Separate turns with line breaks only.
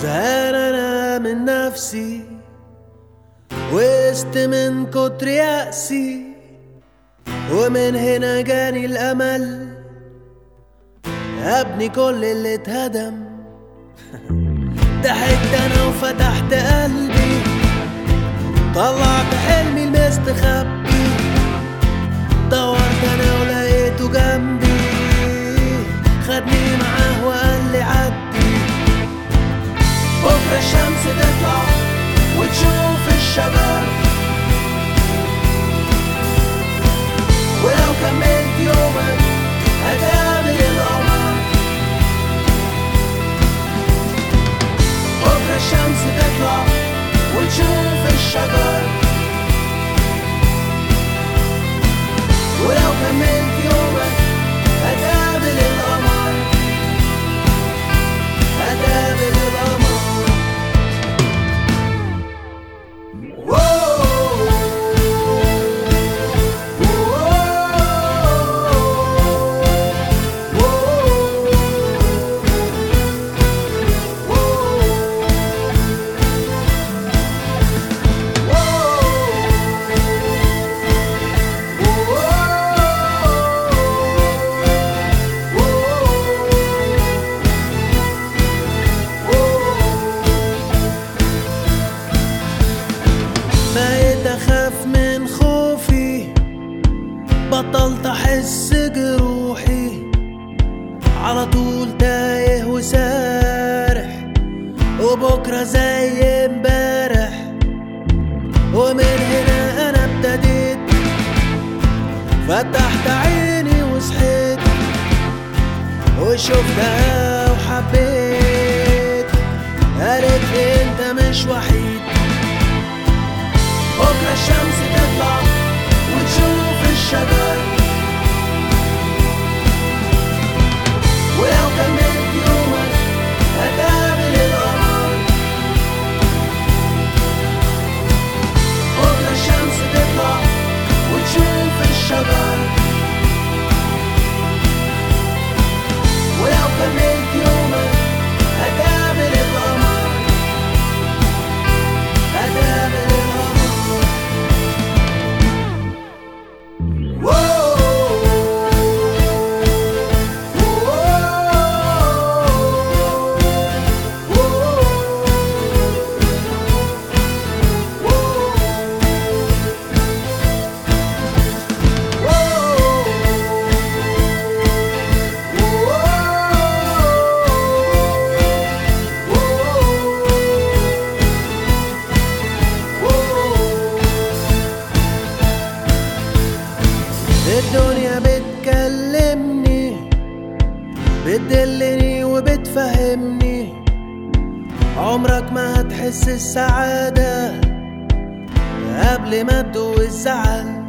زهقان انا من نفسي وقست من كتر يأسي، ومن هنا جاني الامل ابني كل اللي اتهدم. ضحكت انا وفتحت قلبي، طلعت حلمي المستخبي، دورت انا ولقيته جنبي، خدني معاه وقال لي عدي، بكره الشمس تطلع وتشوف الشجر، ولو كملت يومك هتقابل القمر. بكره الشمس تطلع وتشوف الشجر، ولو كملت يومك هتقابل القمر، هتقابل القمر. بقيت اخاف من خوفي، بطلت احس جروحي، على طول تايه وسارح، وبكره زي امبارح. ومن هنا انا ابتديت، فتحت عيني وصحيت وشفتها وحبيت، قالت لي انت مش وحيد. بكره الشمس تطلع وتشوف الشجر، ولو كملت يومك هتقابل القمر. بكره الشمس تطلع وتشوف الشجر، ولو كملت يومك هتقابل القمر، هتقابل القمر. الدنيا بتكلمني، بتدلني وبتفهمني، عمرك ما هتحس السعادة قبل ما تدوق الزعل.